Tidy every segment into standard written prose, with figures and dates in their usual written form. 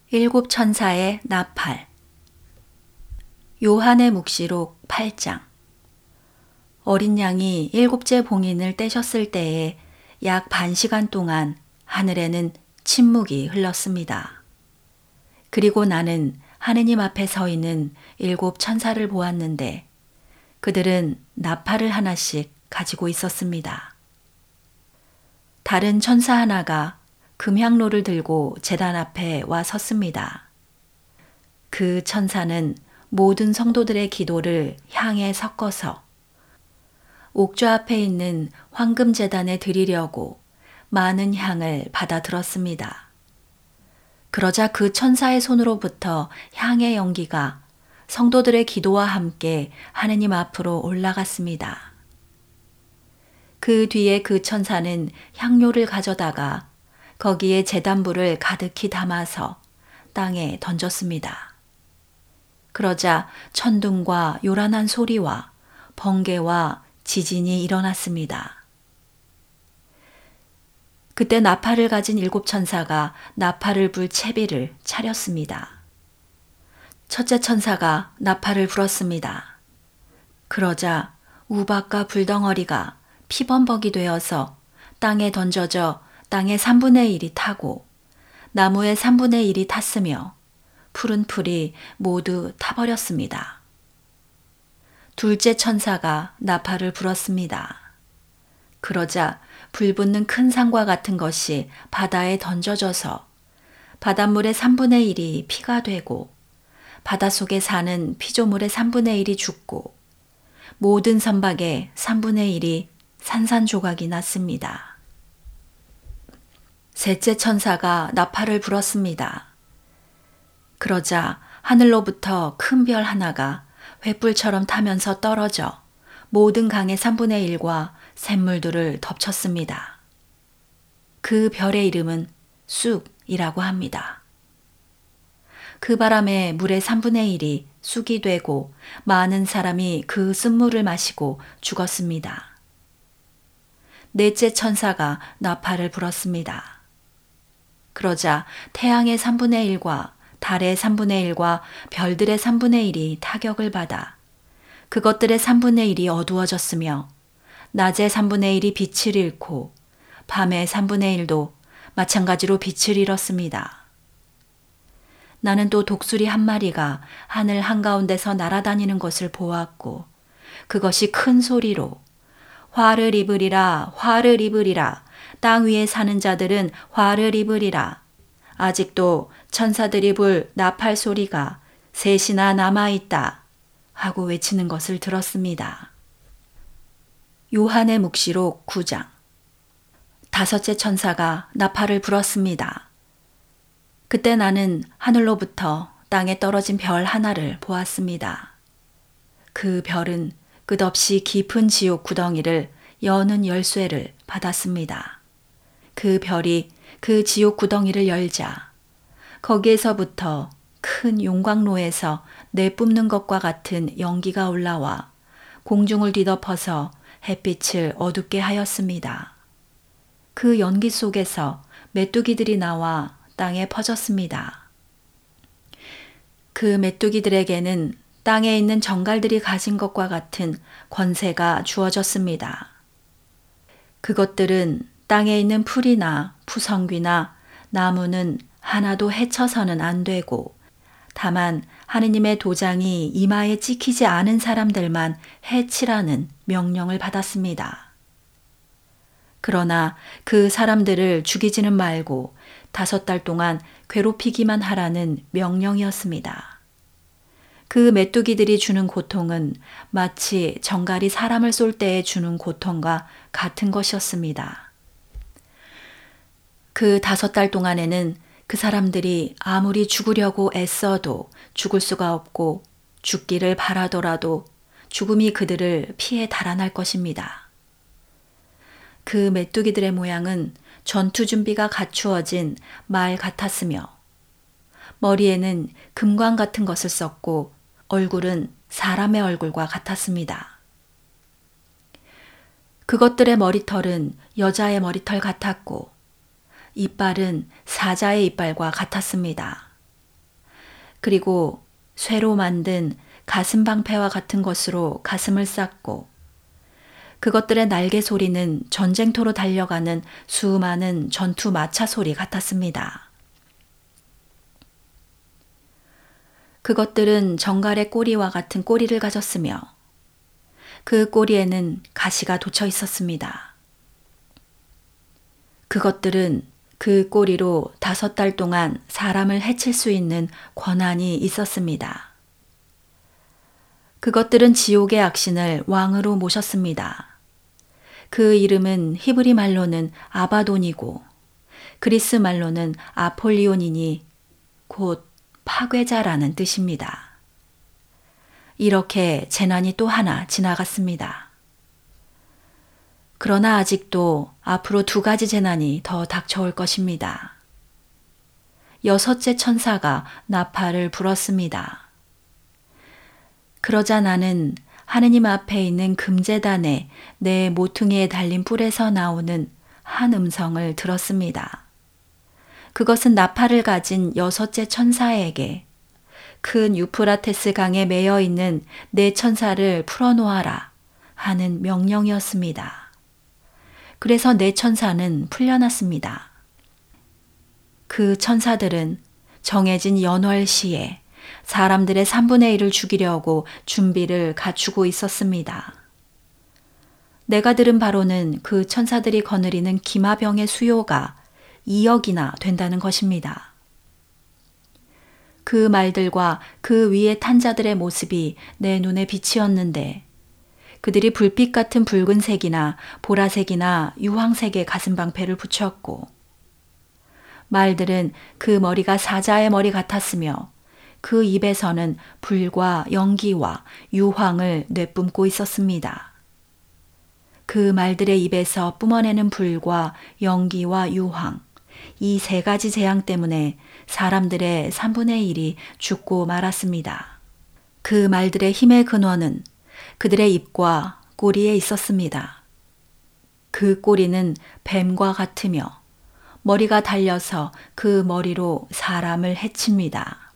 일곱 천사의 나팔. 요한의 묵시록 8장. 어린 양이 일곱째 봉인을 떼셨을 때에 약 반 시간 동안 하늘에는 침묵이 흘렀습니다. 그리고 나는 하느님 앞에 서 있는 일곱 천사를 보았는데 그들은 나팔을 하나씩 가지고 있었습니다. 다른 천사 하나가 금향로를 들고 제단 앞에 와 섰습니다. 그 천사는 모든 성도들의 기도를 향에 섞어서 옥좌 앞에 있는 황금 제단에 드리려고 많은 향을 받아 들었습니다. 그러자 그 천사의 손으로부터 향의 연기가 성도들의 기도와 함께 하느님 앞으로 올라갔습니다. 그 뒤에 그 천사는 향료를 가져다가 거기에 제단불을 가득히 담아서 땅에 던졌습니다. 그러자 천둥과 요란한 소리와 번개와 지진이 일어났습니다. 그때 나팔을 가진 일곱 천사가 나팔을 불 채비를 차렸습니다. 첫째 천사가 나팔을 불었습니다. 그러자 우박과 불덩어리가 피범벅이 되어서 땅에 던져져 땅의 3분의 1이 타고 나무의 3분의 1이 탔으며 푸른 풀이 모두 타버렸습니다. 둘째 천사가 나팔을 불었습니다. 그러자 불붙는 큰 산과 같은 것이 바다에 던져져서 바닷물의 3분의 1이 피가 되고 바닷속에 사는 피조물의 3분의 1이 죽고 모든 선박의 3분의 1이 산산조각이 났습니다. 셋째 천사가 나팔을 불었습니다. 그러자 하늘로부터 큰 별 하나가 횃불처럼 타면서 떨어져 모든 강의 3분의 1과 샘물들을 덮쳤습니다. 그 별의 이름은 쑥이라고 합니다. 그 바람에 물의 3분의 1이 쑥이 되고 많은 사람이 그 쑥물을 마시고 죽었습니다. 넷째 천사가 나팔을 불었습니다. 그러자 태양의 3분의 1과 달의 3분의 1과 별들의 3분의 1이 타격을 받아 그것들의 3분의 1이 어두워졌으며 낮의 3분의 1이 빛을 잃고 밤의 3분의 1도 마찬가지로 빛을 잃었습니다. 나는 또 독수리 한 마리가 하늘 한가운데서 날아다니는 것을 보았고 그것이 큰 소리로 화를 입으리라 화를 입으리라 땅 위에 사는 자들은 화를 입으리라. 아직도 천사들이 불 나팔 소리가 셋이나 남아있다 하고 외치는 것을 들었습니다. 요한의 묵시록 9장. 다섯째 천사가 나팔을 불었습니다. 그때 나는 하늘로부터 땅에 떨어진 별 하나를 보았습니다. 그 별은 끝없이 깊은 지옥 구덩이를 여는 열쇠를 받았습니다. 그 별이 그 지옥 구덩이를 열자 거기에서부터 큰 용광로에서 내뿜는 것과 같은 연기가 올라와 공중을 뒤덮어서 햇빛을 어둡게 하였습니다. 그 연기 속에서 메뚜기들이 나와 땅에 퍼졌습니다. 그 메뚜기들에게는 땅에 있는 정갈들이 가진 것과 같은 권세가 주어졌습니다. 그것들은 땅에 있는 풀이나 푸성귀나 나무는 하나도 해쳐서는 안 되고 다만 하느님의 도장이 이마에 찍히지 않은 사람들만 해치라는 명령을 받았습니다. 그러나 그 사람들을 죽이지는 말고 5달 동안 괴롭히기만 하라는 명령이었습니다. 그 메뚜기들이 주는 고통은 마치 정갈이 사람을 쏠 때에 주는 고통과 같은 것이었습니다. 그 5달 동안에는 그 사람들이 아무리 죽으려고 애써도 죽을 수가 없고 죽기를 바라더라도 죽음이 그들을 피해 달아날 것입니다. 그 메뚜기들의 모양은 전투 준비가 갖추어진 말 같았으며 머리에는 금광 같은 것을 썼고 얼굴은 사람의 얼굴과 같았습니다. 그것들의 머리털은 여자의 머리털 같았고 이빨은 사자의 이빨과 같았습니다. 그리고 쇠로 만든 가슴 방패와 같은 것으로 가슴을 쌌고 그것들의 날개 소리는 전쟁터로 달려가는 수많은 전투 마차 소리 같았습니다. 그것들은 정갈의 꼬리와 같은 꼬리를 가졌으며 그 꼬리에는 가시가 돋쳐 있었습니다. 그것들은 그 꼬리로 5달 동안 사람을 해칠 수 있는 권한이 있었습니다. 그것들은 지옥의 악신을 왕으로 모셨습니다. 그 이름은 히브리 말로는 아바돈이고 그리스 말로는 아폴리온이니 곧 파괴자라는 뜻입니다. 이렇게 재난이 또 하나 지나갔습니다. 그러나 아직도 앞으로 2가지 재난이 더 닥쳐올 것입니다. 6째 천사가 나팔을 불었습니다. 그러자 나는 하느님 앞에 있는 금제단에 내 모퉁이에 달린 뿔에서 나오는 한 음성을 들었습니다. 그것은 나팔을 가진 6째 천사에게 큰 유프라테스 강에 매여 있는 4천사를 풀어놓아라 하는 명령이었습니다. 그래서 4천사는 풀려났습니다. 그 천사들은 정해진 연월시에 사람들의 3분의 1을 죽이려고 준비를 갖추고 있었습니다. 내가 들은 바로는 그 천사들이 거느리는 기마병의 수요가 2억이나 된다는 것입니다. 그 말들과 그 위에 탄 자들의 모습이 내 눈에 비치었는데 그들이 불빛 같은 붉은색이나 보라색이나 유황색의 가슴방패를 붙였고 말들은 그 머리가 사자의 머리 같았으며 그 입에서는 불과 연기와 유황을 내뿜고 있었습니다. 그 말들의 입에서 뿜어내는 불과 연기와 유황, 이 3가지 재앙 때문에 사람들의 3분의 1이 죽고 말았습니다. 그 말들의 힘의 근원은 그들의 입과 꼬리에 있었습니다. 그 꼬리는 뱀과 같으며 머리가 달려서 그 머리로 사람을 해칩니다.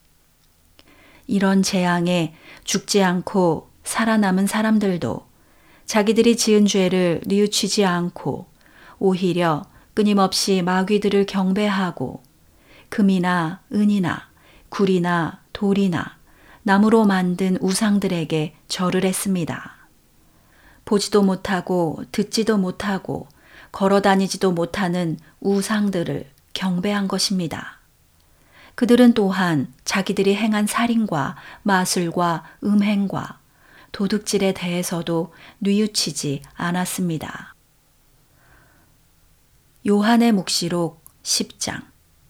이런 재앙에 죽지 않고 살아남은 사람들도 자기들이 지은 죄를 뉘우치지 않고 오히려 끊임없이 마귀들을 경배하고 금이나 은이나 굴이나 돌이나 나무로 만든 우상들에게 절을 했습니다. 보지도 못하고 듣지도 못하고 걸어다니지도 못하는 우상들을 경배한 것입니다. 그들은 또한 자기들이 행한 살인과 마술과 음행과 도둑질에 대해서도 뉘우치지 않았습니다. 요한의 묵시록 10장.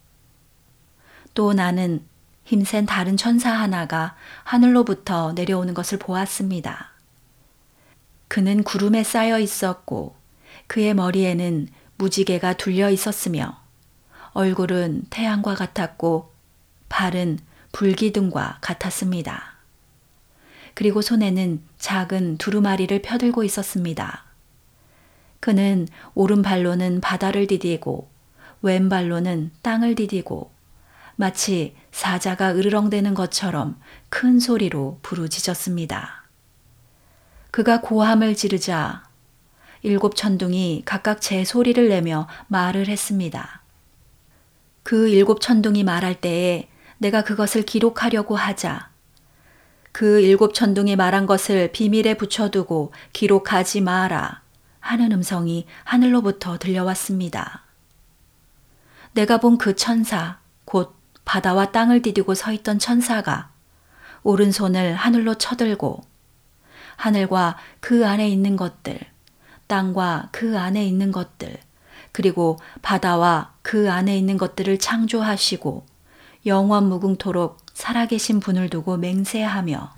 또 나는 힘센 다른 천사 하나가 하늘로부터 내려오는 것을 보았습니다. 그는 구름에 쌓여 있었고 그의 머리에는 무지개가 둘려 있었으며 얼굴은 태양과 같았고 발은 불기둥과 같았습니다. 그리고 손에는 작은 두루마리를 펴들고 있었습니다. 그는 오른발로는 바다를 디디고 왼발로는 땅을 디디고 마치 사자가 으르렁대는 것처럼 큰 소리로 부르짖었습니다. 그가 고함을 지르자 7 천둥이 각각 제 소리를 내며 말을 했습니다. 그 7 천둥이 말할 때에 내가 그것을 기록하려고 하자 그 7 천둥이 말한 것을 비밀에 붙여두고 기록하지 마라 하는 음성이 하늘로부터 들려왔습니다. 내가 본 그 천사, 곧 바다와 땅을 디디고 서 있던 천사가 오른손을 하늘로 쳐들고 하늘과 그 안에 있는 것들, 땅과 그 안에 있는 것들, 그리고 바다와 그 안에 있는 것들을 창조하시고 영원 무궁토록 살아계신 분을 두고 맹세하며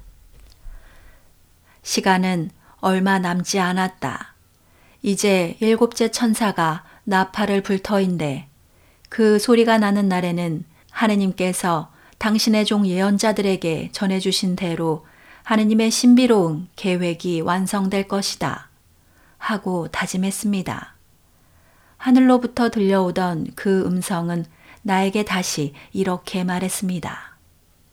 시간은 얼마 남지 않았다. 이제 7째 천사가 나팔을 불 터인데 그 소리가 나는 날에는 하느님께서 당신의 종 예언자들에게 전해주신 대로 하느님의 신비로운 계획이 완성될 것이다 하고 다짐했습니다. 하늘로부터 들려오던 그 음성은 나에게 다시 이렇게 말했습니다.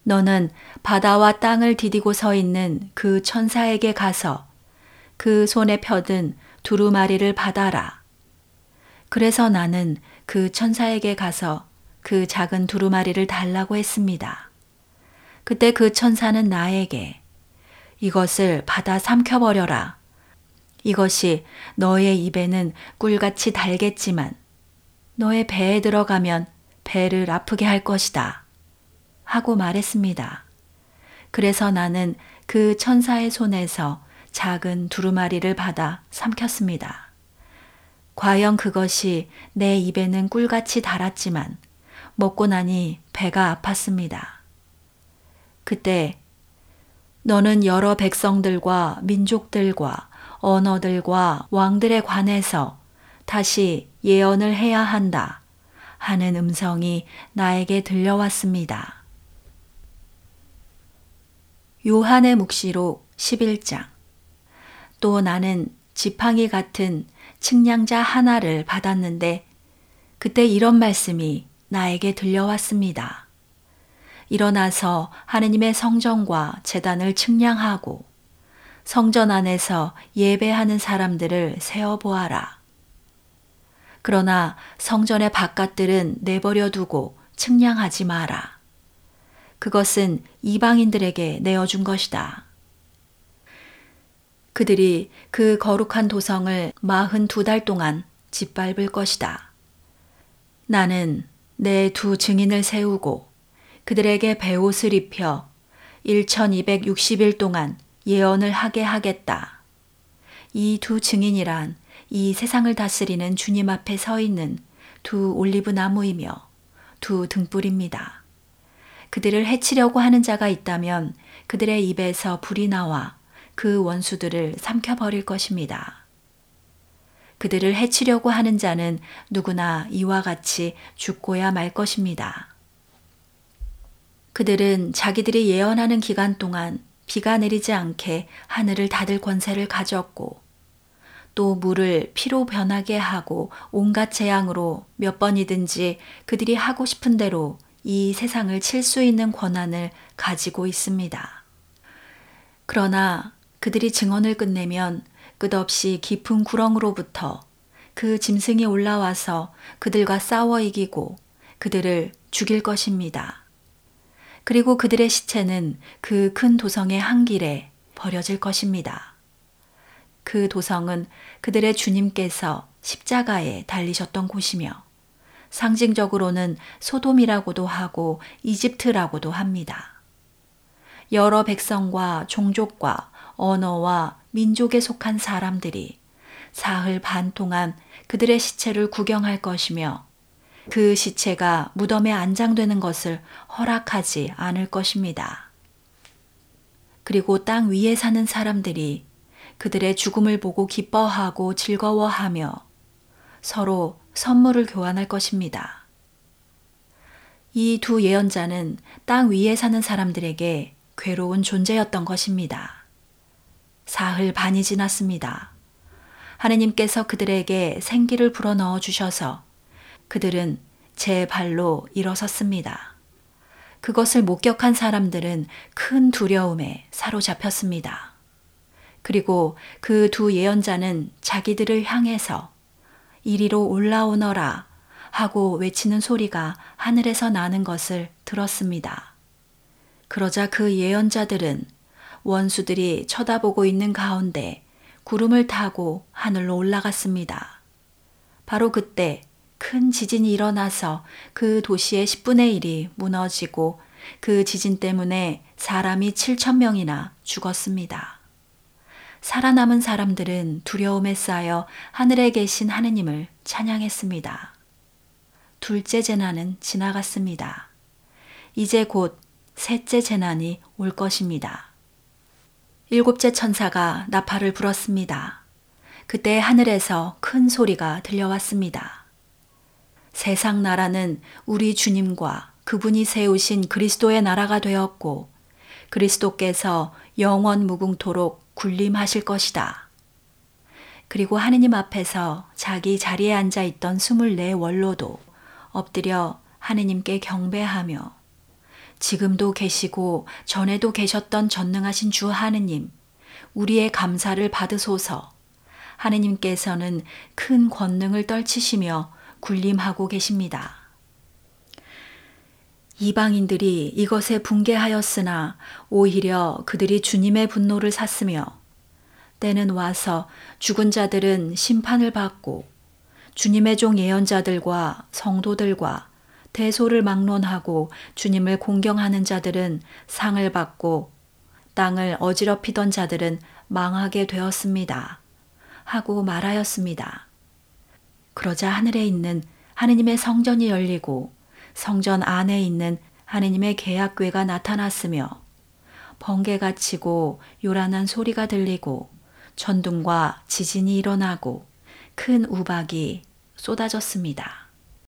너는 바다와 땅을 디디고 서 있는 그 천사에게 가서 그 손에 펴든 두루마리를 받아라. 그래서 나는 그 천사에게 가서 그 작은 두루마리를 달라고 했습니다. 그때 그 천사는 나에게 이것을 받아 삼켜버려라. 이것이 너의 입에는 꿀같이 달겠지만 너의 배에 들어가면 배를 아프게 할 것이다. 하고 말했습니다. 그래서 나는 그 천사의 손에서 작은 두루마리를 받아 삼켰습니다. 과연 그것이 내 입에는 꿀같이 달았지만 먹고 나니 배가 아팠습니다. 그때 너는 여러 백성들과 민족들과 언어들과 왕들에 관해서 다시 예언을 해야 한다 하는 음성이 나에게 들려왔습니다. 요한의 묵시록 11장. 또 나는 지팡이 같은 측량자 하나를 받았는데 그때 이런 말씀이 나에게 들려왔습니다. 일어나서 하느님의 성전과 제단을 측량하고 성전 안에서 예배하는 사람들을 세어보아라. 그러나 성전의 바깥들은 내버려 두고 측량하지 마라. 그것은 이방인들에게 내어준 것이다. 그들이 그 거룩한 도성을 42달 동안 짓밟을 것이다. 나는 내 두 증인을 세우고 그들에게 베옷을 입혀 1260일 동안 예언을 하게 하겠다. 이 두 증인이란 이 세상을 다스리는 주님 앞에 서 있는 두 올리브 나무이며 두 등불입니다. 그들을 해치려고 하는 자가 있다면 그들의 입에서 불이 나와 그 원수들을 삼켜버릴 것입니다. 그들을 해치려고 하는 자는 누구나 이와 같이 죽고야 말 것입니다. 그들은 자기들이 예언하는 기간 동안 비가 내리지 않게 하늘을 닫을 권세를 가졌고 또 물을 피로 변하게 하고 온갖 재앙으로 몇 번이든지 그들이 하고 싶은 대로 이 세상을 칠 수 있는 권한을 가지고 있습니다. 그러나 그들이 증언을 끝내면 끝없이 깊은 구렁으로부터 그 짐승이 올라와서 그들과 싸워 이기고 그들을 죽일 것입니다. 그리고 그들의 시체는 그 큰 도성의 한 길에 버려질 것입니다. 그 도성은 그들의 주님께서 십자가에 달리셨던 곳이며 상징적으로는 소돔이라고도 하고 이집트라고도 합니다. 여러 백성과 종족과 언어와 민족에 속한 사람들이 사흘 반 동안 그들의 시체를 구경할 것이며 그 시체가 무덤에 안장되는 것을 허락하지 않을 것입니다. 그리고 땅 위에 사는 사람들이 그들의 죽음을 보고 기뻐하고 즐거워하며 서로 선물을 교환할 것입니다. 이 두 예언자는 땅 위에 사는 사람들에게 괴로운 존재였던 것입니다. 사흘 반이 지났습니다. 하느님께서 그들에게 생기를 불어넣어 주셔서 그들은 제 발로 일어섰습니다. 그것을 목격한 사람들은 큰 두려움에 사로잡혔습니다. 그리고 그 두 예언자는 자기들을 향해서 이리로 올라오너라 하고 외치는 소리가 하늘에서 나는 것을 들었습니다. 그러자 그 예언자들은 원수들이 쳐다보고 있는 가운데 구름을 타고 하늘로 올라갔습니다. 바로 그때 큰 지진이 일어나서 그 도시의 10분의 1이 무너지고 그 지진 때문에 사람이 7,000명이나 죽었습니다. 살아남은 사람들은 두려움에 쌓여 하늘에 계신 하느님을 찬양했습니다. 둘째 재난은 지나갔습니다. 이제 곧 셋째 재난이 올 것입니다. 일곱째 천사가 나팔을 불었습니다. 그때 하늘에서 큰 소리가 들려왔습니다. 세상 나라는 우리 주님과 그분이 세우신 그리스도의 나라가 되었고 그리스도께서 영원 무궁토록 군림하실 것이다. 그리고 하느님 앞에서 자기 자리에 앉아 있던 24 원로도 엎드려 하느님께 경배하며 지금도 계시고 전에도 계셨던 전능하신 주 하느님, 우리의 감사를 받으소서. 하느님께서는 큰 권능을 떨치시며 군림하고 계십니다. 이방인들이 이것에 붕괴하였으나 오히려 그들이 주님의 분노를 샀으며 때는 와서 죽은 자들은 심판을 받고 주님의 종 예언자들과 성도들과 대소를 막론하고 주님을 공경하는 자들은 상을 받고 땅을 어지럽히던 자들은 망하게 되었습니다. 하고 말하였습니다. 그러자 하늘에 있는 하느님의 성전이 열리고 성전 안에 있는 하느님의 계약궤가 나타났으며 번개가 치고 요란한 소리가 들리고 천둥과 지진이 일어나고 큰 우박이 쏟아졌습니다.